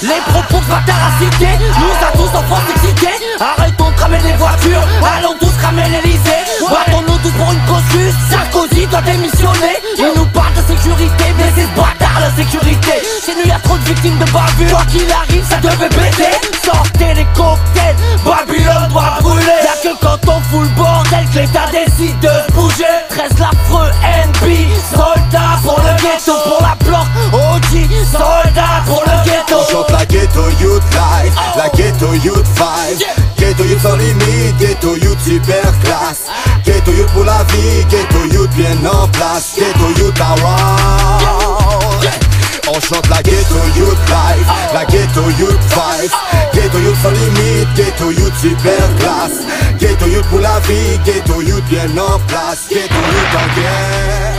Les propos de bâtards à citer nous a tous en France excités. Arrêtons de cramer les voitures, allons tous cramer l'Elysée. Battons-nous tous pour une cause juste, Sarkozy doit démissionner. Il nous parle de sécurité, mais c'est ce bâtard la sécurité. Chez nous y'a trop de victimes de bavure, quoi qu'il arrive ça devait péter. Sortez les cocktails, Babylone doit brûler. Y'a que quand on fout le bordel que l'État décide de se bouger. 13 l'affreux NB, soldats pour le ghetto, pour la bloc OG, soldats pour le ghetto. On chante la ghetto youth life, la ghetto youth vibe. Ghetto youth sans limite, ghetto youth super classe. Ghetto youth pour la vie, ghetto youth bien en place. Ghetto youth around. On chante la ghetto youth life, la ghetto youth vibe. Ghetto youth sans limite, ghetto youth super classe. Ghetto youth pour la vie, ghetto youth bien en place. Ghetto youth en guerre.